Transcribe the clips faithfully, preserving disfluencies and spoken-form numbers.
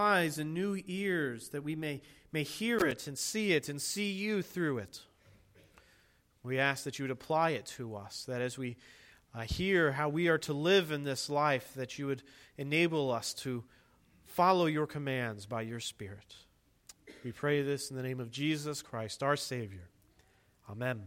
eyes and new ears that we may, may hear it and see it and see you through it. We ask that you would apply it to us, that as we uh, hear how we are to live in this life, that you would enable us to follow your commands by your Spirit. We pray this in the name of Jesus Christ, our Savior. Amen.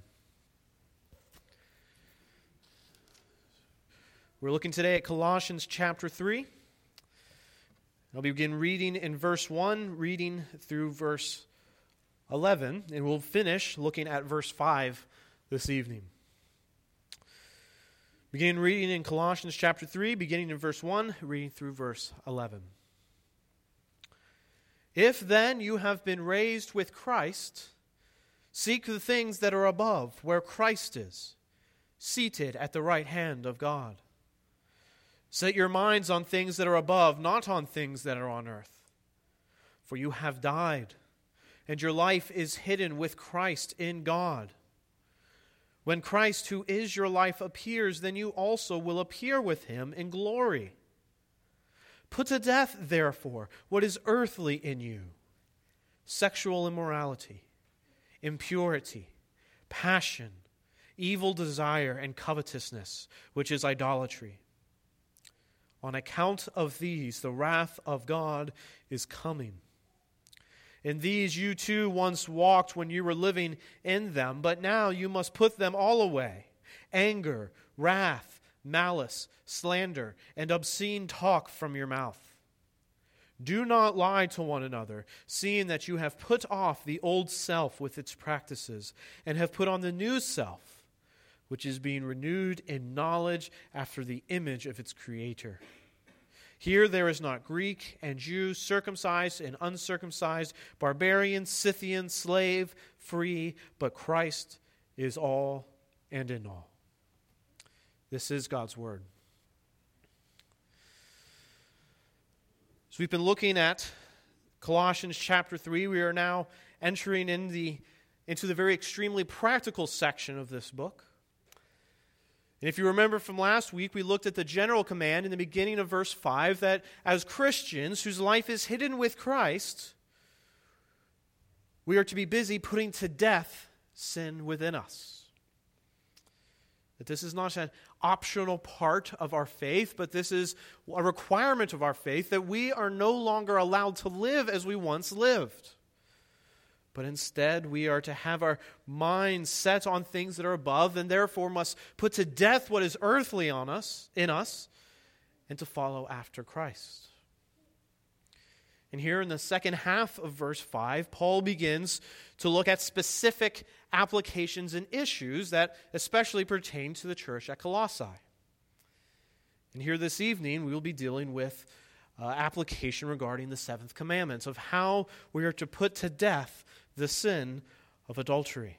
We're looking today at Colossians chapter three. I'll begin reading in verse one, reading through verse eleven, and we'll finish looking at verse five this evening. Begin reading in Colossians chapter three, beginning in verse one, reading through verse eleven. If then you have been raised with Christ, seek the things that are above, where Christ is, seated at the right hand of God. Set your minds on things that are above, not on things that are on earth. For you have died, and your life is hidden with Christ in God. When Christ, who is your life, appears, then you also will appear with him in glory. Put to death, therefore, what is earthly in you: sexual immorality, impurity, passion, evil desire, and covetousness, which is idolatry. On account of these, the wrath of God is coming. In these you too once walked when you were living in them, but now you must put them all away: anger, wrath, malice, slander, and obscene talk from your mouth. Do not lie to one another, seeing that you have put off the old self with its practices, and have put on the new self, which is being renewed in knowledge after the image of its Creator. Here there is not Greek and Jew, circumcised and uncircumcised, barbarian, Scythian, slave, free, but Christ is all and in all. This is God's Word. So we've been looking at Colossians chapter three. We are now entering in the, into the very extremely practical section of this book. And if you remember from last week, we looked at the general command in the beginning of verse five that as Christians whose life is hidden with Christ, we are to be busy putting to death sin within us. That this is not an optional part of our faith, but this is a requirement of our faith, that we are no longer allowed to live as we once lived. But instead, we are to have our minds set on things that are above, and therefore must put to death what is earthly on us, in us, and to follow after Christ. And here in the second half of verse five, Paul begins to look at specific applications and issues that especially pertain to the church at Colossae. And here this evening, we will be dealing with uh, application regarding the seventh commandment of how we are to put to death the sin of adultery.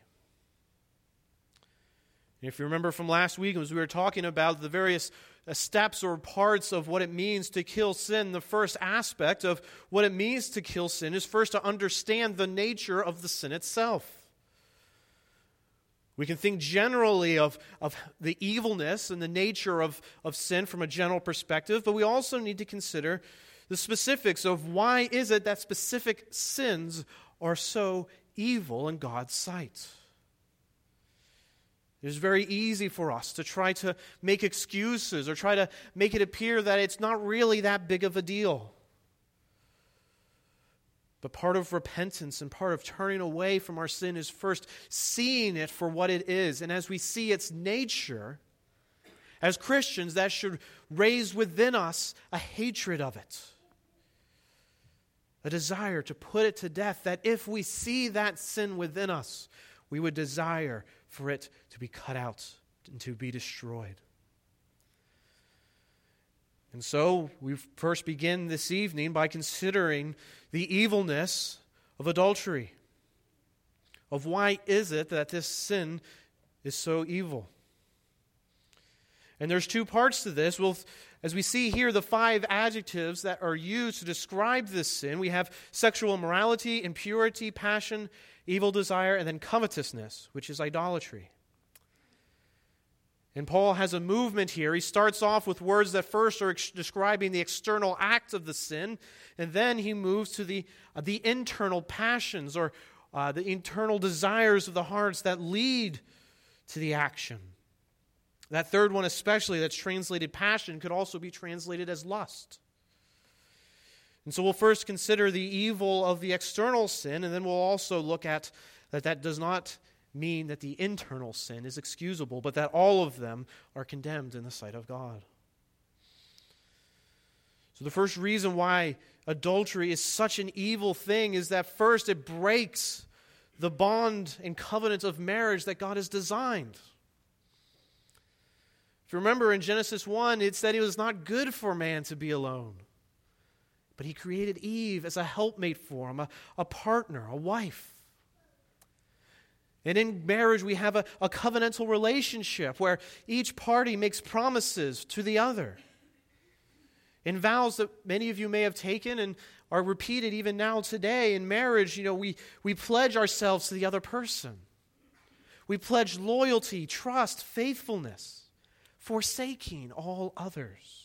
And if you remember from last week, as we were talking about the various steps or parts of what it means to kill sin, the first aspect of what it means to kill sin is first to understand the nature of the sin itself. We can think generally of, of the evilness and the nature of, of sin from a general perspective, but we also need to consider the specifics of why is it that specific sins are so evil in God's sight. It is very easy for us to try to make excuses or try to make it appear that it's not really that big of a deal. But part of repentance and part of turning away from our sin is first seeing it for what it is. And as we see its nature, as Christians, that should raise within us a hatred of it. A desire to put it to death, that if we see that sin within us, we would desire for it to be cut out and to be destroyed. And so we first begin this evening by considering the evilness of adultery. Of why is it that this sin is so evil? And there's two parts to this. We'll, as we see here, the five adjectives that are used to describe this sin. We have sexual immorality, impurity, passion, evil desire, and then covetousness, which is idolatry. And Paul has a movement here. He starts off with words that first are ex- describing the external act of the sin, and then he moves to the, uh, the internal passions or uh, the internal desires of the hearts that lead to the action. That third one especially, that's translated passion, could also be translated as lust. And so we'll first consider the evil of the external sin, and then we'll also look at that that does not mean that the internal sin is excusable, but that all of them are condemned in the sight of God. So the first reason why adultery is such an evil thing is that first it breaks the bond and covenant of marriage that God has designed. If you remember in Genesis one, it said it was not good for man to be alone. But he created Eve as a helpmate for him, a, a partner, a wife. And in marriage, we have a, a covenantal relationship where each party makes promises to the other. In vows that many of you may have taken and are repeated even now today in marriage, you know, we, we pledge ourselves to the other person. We pledge loyalty, trust, faithfulness, forsaking all others.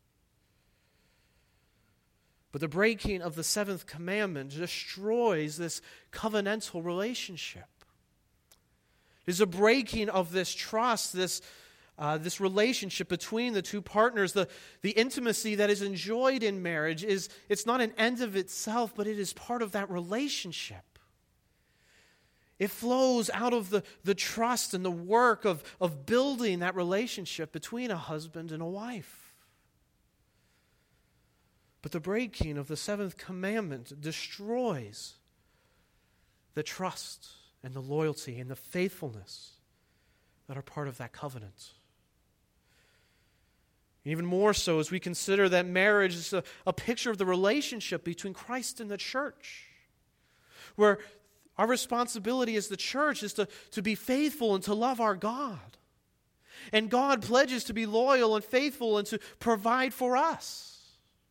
But the breaking of the seventh commandment destroys this covenantal relationship. It is a breaking of this trust, this, uh, this relationship between the two partners. The, the intimacy that is enjoyed in marriage, is it's not an end of itself, but it is part of that relationship. It flows out of the, the trust and the work of, of building that relationship between a husband and a wife. But the breaking of the seventh commandment destroys the trust and the loyalty and the faithfulness that are part of that covenant. Even more so as we consider that marriage is a, a picture of the relationship between Christ and the church, where our responsibility as the church is to, to be faithful and to love our God. And God pledges to be loyal and faithful and to provide for us.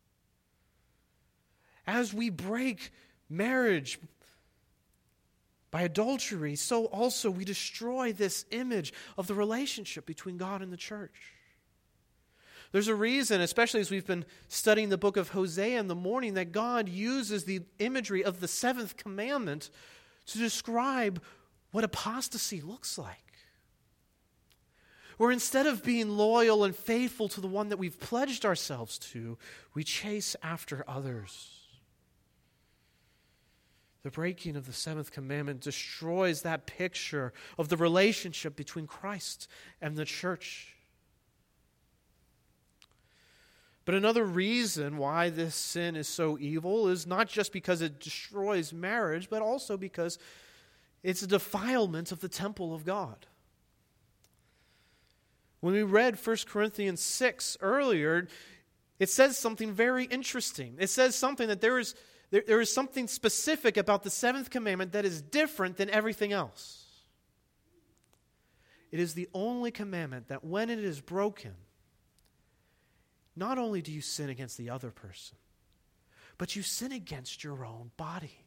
As we break marriage by adultery, so also we destroy this image of the relationship between God and the church. There's a reason, especially as we've been studying the book of Hosea in the morning, that God uses the imagery of the seventh commandment to describe what apostasy looks like. Where instead of being loyal and faithful to the one that we've pledged ourselves to, we chase after others. The breaking of the seventh commandment destroys that picture of the relationship between Christ and the church. But another reason why this sin is so evil is not just because it destroys marriage, but also because it's a defilement of the temple of God. When we read First Corinthians six earlier, it says something very interesting. It says something that there is There, there is something specific about the seventh commandment that is different than everything else. It is the only commandment that when it is broken, not only do you sin against the other person, but you sin against your own body.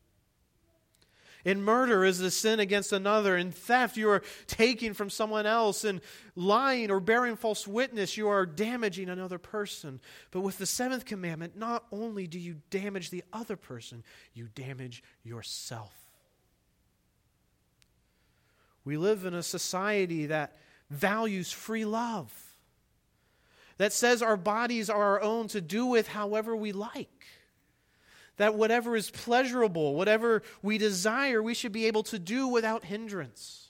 In murder is a sin against another. In theft, you are taking from someone else. In lying or bearing false witness, you are damaging another person. But with the seventh commandment, not only do you damage the other person, you damage yourself. We live in a society that values free love, that says our bodies are our own to do with however we like. That whatever is pleasurable, whatever we desire, we should be able to do without hindrance.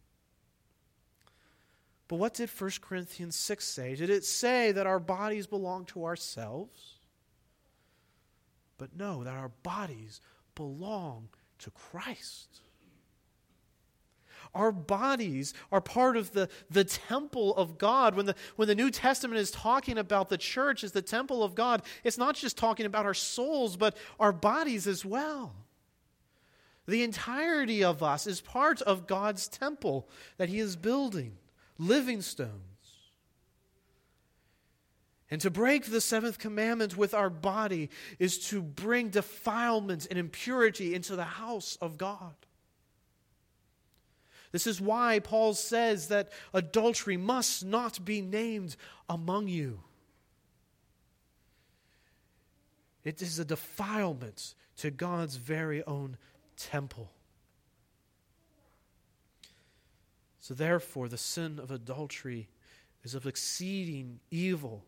But what did First Corinthians six say? Did it say that our bodies belong to ourselves? But no, that our bodies belong to Christ. Our bodies are part of the, the temple of God. When the, when the New Testament is talking about the church as the temple of God, it's not just talking about our souls, but our bodies as well. The entirety of us is part of God's temple that He is building, living stones. And to break the seventh commandment with our body is to bring defilement and impurity into the house of God. This is why Paul says that adultery must not be named among you. It is a defilement to God's very own temple. So therefore, the sin of adultery is of exceeding evil.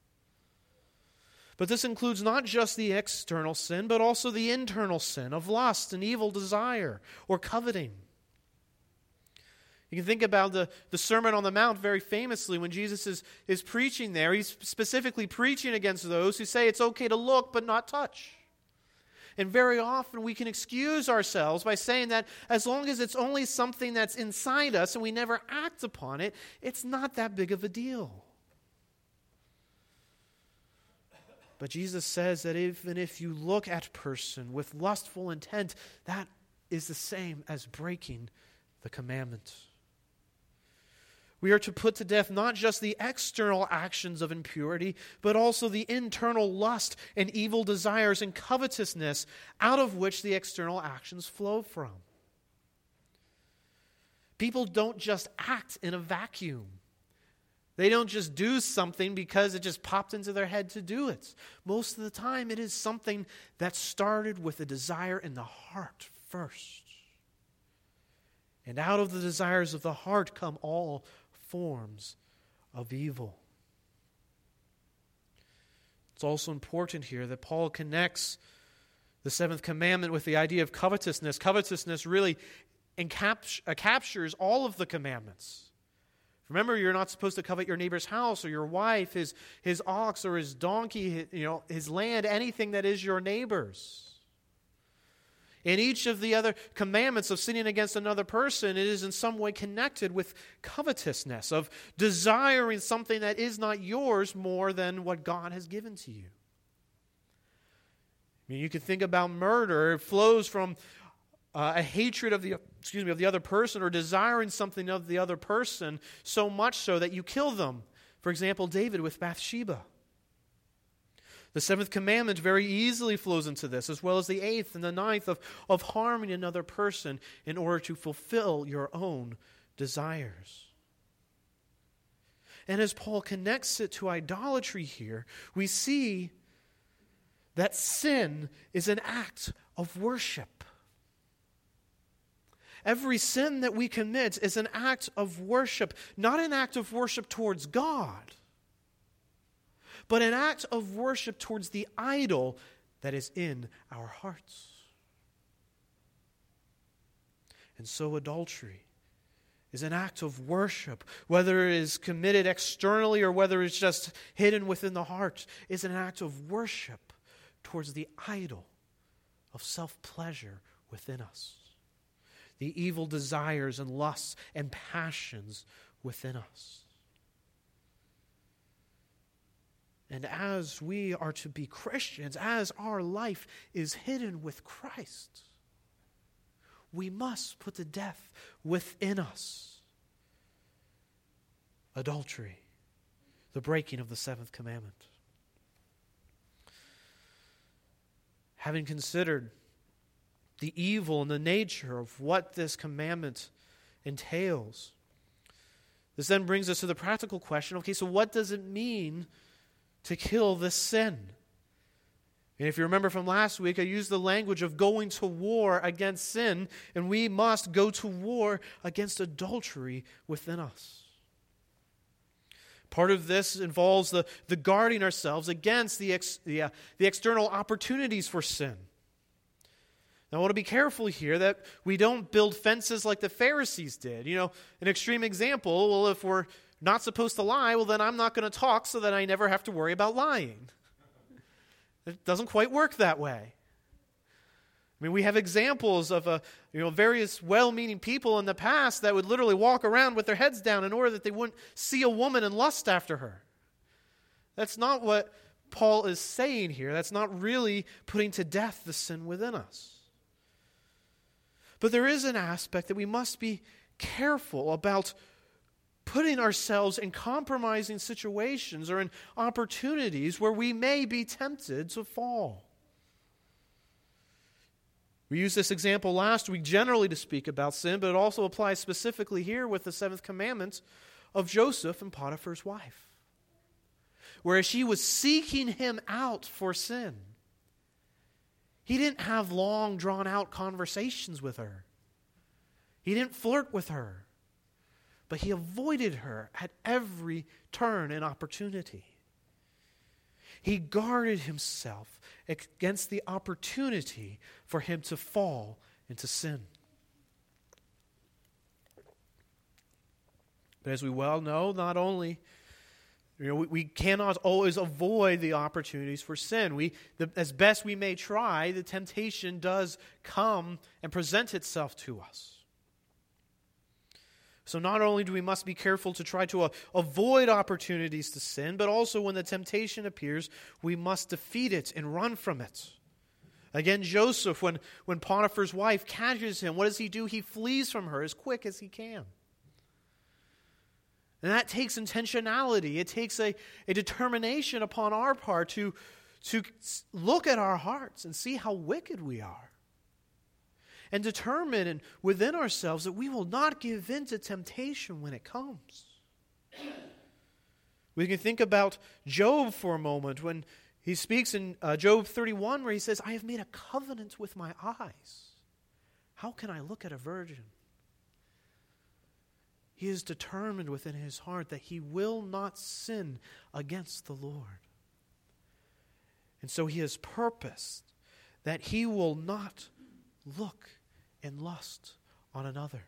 But this includes not just the external sin, but also the internal sin of lust and evil desire or coveting. You can think about the, the Sermon on the Mount very famously when Jesus is, is preaching there. He's specifically preaching against those who say it's okay to look but not touch. And very often we can excuse ourselves by saying that as long as it's only something that's inside us and we never act upon it, it's not that big of a deal. But Jesus says that even if you look at a person with lustful intent, that is the same as breaking the commandment. We are to put to death not just the external actions of impurity, but also the internal lust and evil desires and covetousness out of which the external actions flow from. People don't just act in a vacuum. They don't just do something because it just popped into their head to do it. Most of the time, it is something that started with a desire in the heart first. And out of the desires of the heart come all forms of evil. It's also important here that Paul connects the seventh commandment with the idea of covetousness. Covetousness really encaps- uh, captures all of the commandments. Remember, you're not supposed to covet your neighbor's house or your wife, his, his ox or his donkey, his, you know, his land, anything that is your neighbor's. In each of the other commandments of sinning against another person, it is in some way connected with covetousness, of desiring something that is not yours more than what God has given to you. I mean, you can think about murder. It flows from uh, a hatred of the excuse me of the other person, or desiring something of the other person, so much so that you kill them. For example, David with Bathsheba. The seventh commandment very easily flows into this, as well as the eighth and the ninth of, of harming another person in order to fulfill your own desires. And as Paul connects it to idolatry here, we see that sin is an act of worship. Every sin that we commit is an act of worship, not an act of worship towards God, but an act of worship towards the idol that is in our hearts. And so adultery is an act of worship, whether it is committed externally or whether it's just hidden within the heart, is an act of worship towards the idol of self-pleasure within us, the evil desires and lusts and passions within us. And as we are to be Christians, as our life is hidden with Christ, we must put to death within us adultery, the breaking of the seventh commandment. Having considered the evil and the nature of what this commandment entails, this then brings us to the practical question, okay, so what does it mean to kill this sin? And if you remember from last week, I used the language of going to war against sin, and we must go to war against adultery within us. Part of this involves the, the guarding ourselves against the, ex, the, uh, the external opportunities for sin. Now, I want to be careful here that we don't build fences like the Pharisees did. You know, an extreme example, well, if we're not supposed to lie, well, then I'm not going to talk so that I never have to worry about lying. It doesn't quite work that way. I mean, we have examples of uh, you know various well-meaning people in the past that would literally walk around with their heads down in order that they wouldn't see a woman and lust after her. That's not what Paul is saying here. That's not really putting to death the sin within us. But there is an aspect that we must be careful about putting ourselves in compromising situations or in opportunities where we may be tempted to fall. We used this example last week generally to speak about sin, but it also applies specifically here with the seventh commandment of Joseph and Potiphar's wife. Whereas she was seeking him out for sin, he didn't have long, drawn-out conversations with her. He didn't flirt with her, but he avoided her at every turn and opportunity. He guarded himself against the opportunity for him to fall into sin. But as we well know, not only You know, we, we cannot always avoid the opportunities for sin. We, the, as best we may try, the temptation does come and present itself to us. So not only do we must be careful to try to uh, avoid opportunities to sin, but also when the temptation appears, we must defeat it and run from it. Again, Joseph, when, when Potiphar's wife catches him, what does he do? He flees from her as quick as he can. And that takes intentionality. It takes a, a determination upon our part to, to look at our hearts and see how wicked we are. And determine and within ourselves that we will not give in to temptation when it comes. We can think about Job for a moment when he speaks in uh, Job thirty-one where he says, I have made a covenant with my eyes. How can I look at a virgin? He is determined within his heart that he will not sin against the Lord. And so he has purposed that he will not look in lust on another.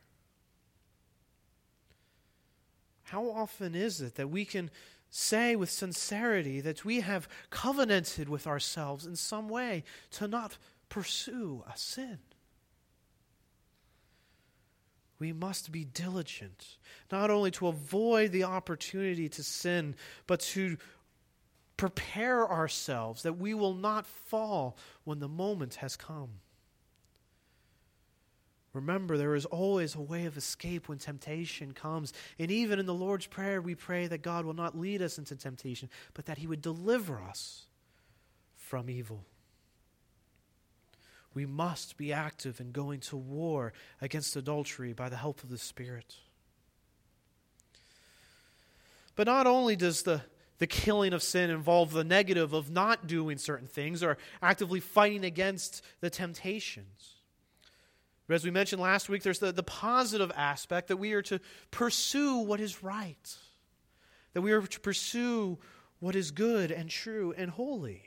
How often is it that we can say with sincerity that we have covenanted with ourselves in some way to not pursue a sin? We must be diligent, not only to avoid the opportunity to sin, but to prepare ourselves that we will not fall when the moment has come. Remember, there is always a way of escape when temptation comes. And even in the Lord's Prayer, we pray that God will not lead us into temptation, but that He would deliver us from evil. We must be active in going to war against adultery by the help of the Spirit. But not only does the, the killing of sin involve the negative of not doing certain things or actively fighting against the temptations. But as we mentioned last week, there's the, the positive aspect that we are to pursue what is right. That we are to pursue what is good and true and holy.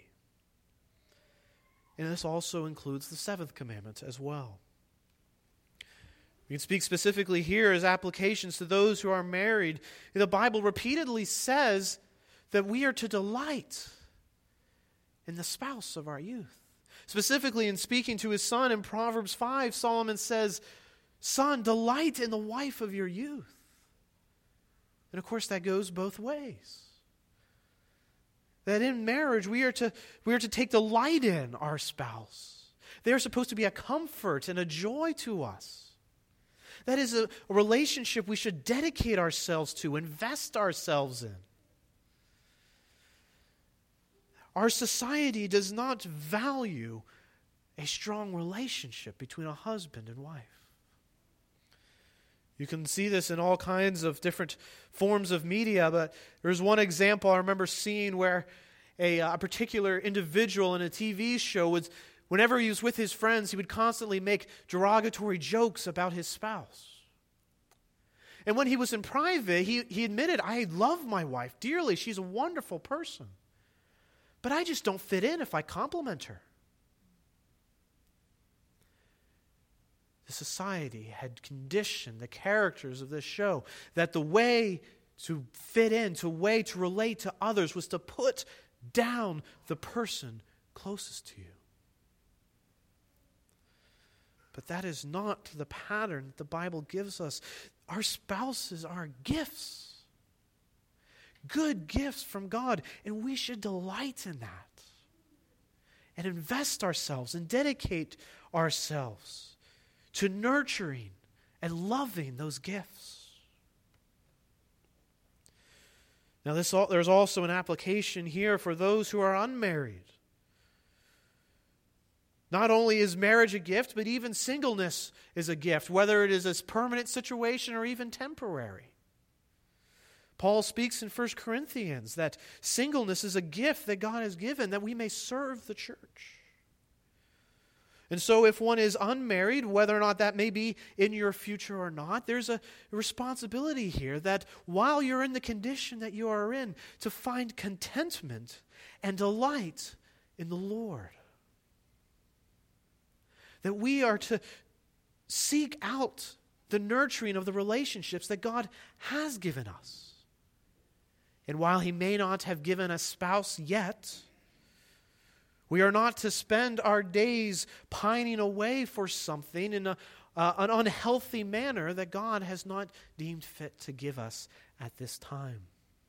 And this also includes the seventh commandment as well. We can speak specifically here as applications to those who are married. The Bible repeatedly says that we are to delight in the spouse of our youth. Specifically in speaking to his son in Proverbs five, Solomon says, "Son, delight in the wife of your youth." And of course that goes both ways. That in marriage we are to we are to take delight in our spouse. They are supposed to be a comfort and a joy to us. That is a, a relationship we should dedicate ourselves to, invest ourselves in. Our society does not value a strong relationship between a husband and wife. You can see this in all kinds of different forms of media, but there's one example I remember seeing where a, a particular individual in a T V show would, whenever he was with his friends, he would constantly make derogatory jokes about his spouse. And when he was in private, he, he admitted, "I love my wife dearly. She's a wonderful person. But I just don't fit in if I compliment her." The society had conditioned the characters of this show that the way to fit in, the way to relate to others was to put down the person closest to you. But that is not the pattern that the Bible gives us. Our spouses are gifts. Good gifts from God, and we should delight in that and invest ourselves and dedicate ourselves to nurturing and loving those gifts. Now, this there's also an application here for those who are unmarried. Not only is marriage a gift, but even singleness is a gift, whether it is a permanent situation or even temporary. Paul speaks in First Corinthians that singleness is a gift that God has given that we may serve the church. And so if one is unmarried, whether or not that may be in your future or not, there's a responsibility here that while you're in the condition that you are in, to find contentment and delight in the Lord. That we are to seek out the nurturing of the relationships that God has given us. And while He may not have given a spouse yet, we are not to spend our days pining away for something in a, uh, an unhealthy manner that God has not deemed fit to give us at this time.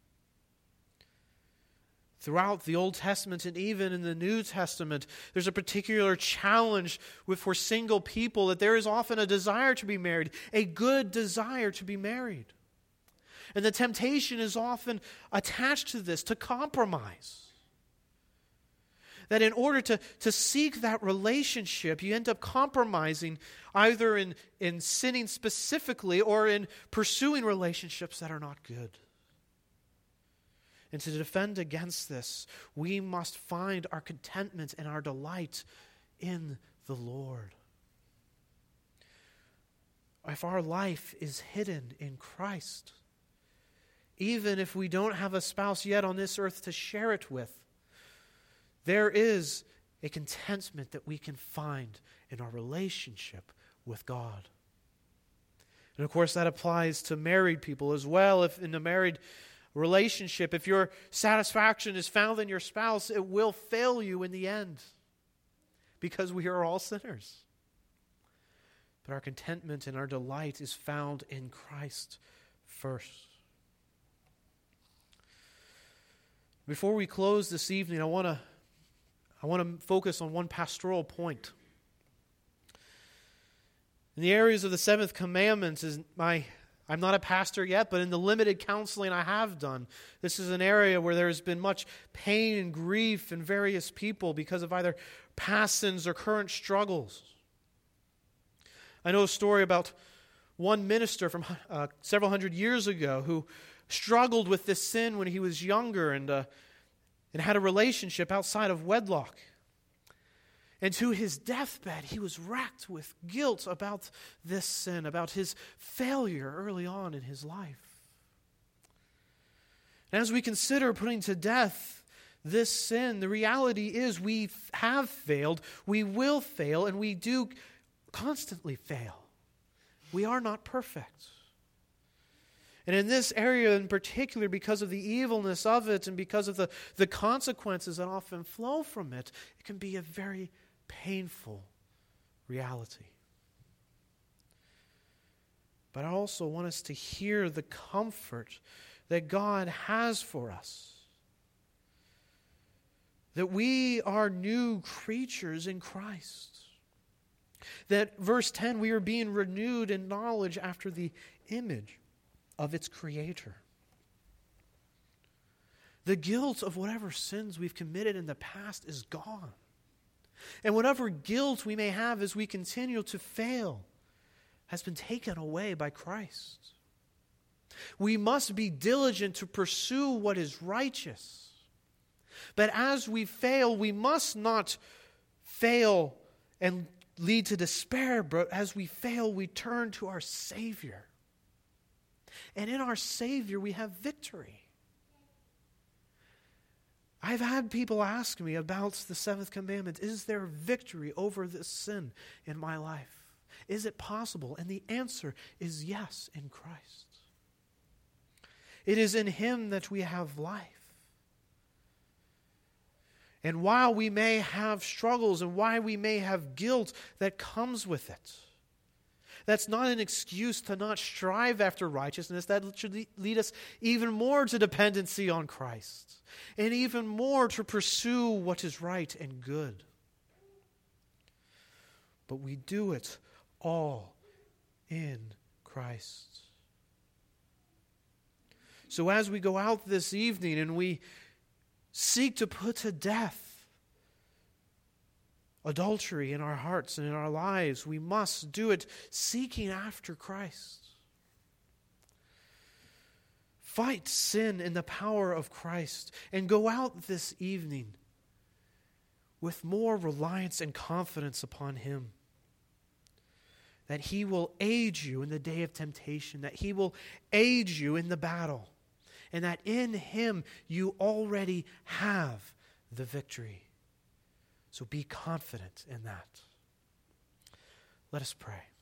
Throughout the Old Testament and even in the New Testament, there's a particular challenge with for single people that there is often a desire to be married, a good desire to be married. And the temptation is often attached to this, to compromise. That in order to, to seek that relationship, you end up compromising either in, in sinning specifically or in pursuing relationships that are not good. And to defend against this, we must find our contentment and our delight in the Lord. If our life is hidden in Christ, even if we don't have a spouse yet on this earth to share it with, there is a contentment that we can find in our relationship with God. And of course, that applies to married people as well. If in a married relationship, if your satisfaction is found in your spouse, it will fail you in the end because we are all sinners. But our contentment and our delight is found in Christ first. Before we close this evening, I want to I want to focus on one pastoral point. In the areas of the seventh commandment, is my I'm not a pastor yet, but in the limited counseling I have done, this is an area where there has been much pain and grief in various people because of either past sins or current struggles. I know a story about one minister from uh, several hundred years ago who struggled with this sin when he was younger and uh, and had a relationship outside of wedlock. And to his deathbed, he was racked with guilt about this sin, about his failure early on in his life. And as we consider putting to death this sin, the reality is we have failed, we will fail, and we do constantly fail. We are not perfect. And in this area in particular, because of the evilness of it and because of the, the consequences that often flow from it, it can be a very painful reality. But I also want us to hear the comfort that God has for us. That we are new creatures in Christ. That verse ten, we are being renewed in knowledge after the image of its Creator. The guilt of whatever sins we've committed in the past is gone. And whatever guilt we may have as we continue to fail has been taken away by Christ. We must be diligent to pursue what is righteous. But as we fail, we must not fail and lead to despair, but as we fail, we turn to our Savior. And in our Savior, we have victory. I've had people ask me about the seventh commandment. Is there victory over this sin in my life? Is it possible? And the answer is yes, in Christ. It is in Him that we have life. And while we may have struggles and while we may have guilt that comes with it, that's not an excuse to not strive after righteousness. That should lead us even more to dependency on Christ and even more to pursue what is right and good. But we do it all in Christ. So as we go out this evening and we seek to put to death adultery in our hearts and in our lives, we must do it seeking after Christ. Fight sin in the power of Christ and go out this evening with more reliance and confidence upon Him. That He will aid you in the day of temptation, that He will aid you in the battle, and that in Him you already have the victory. So be confident in that. Let us pray.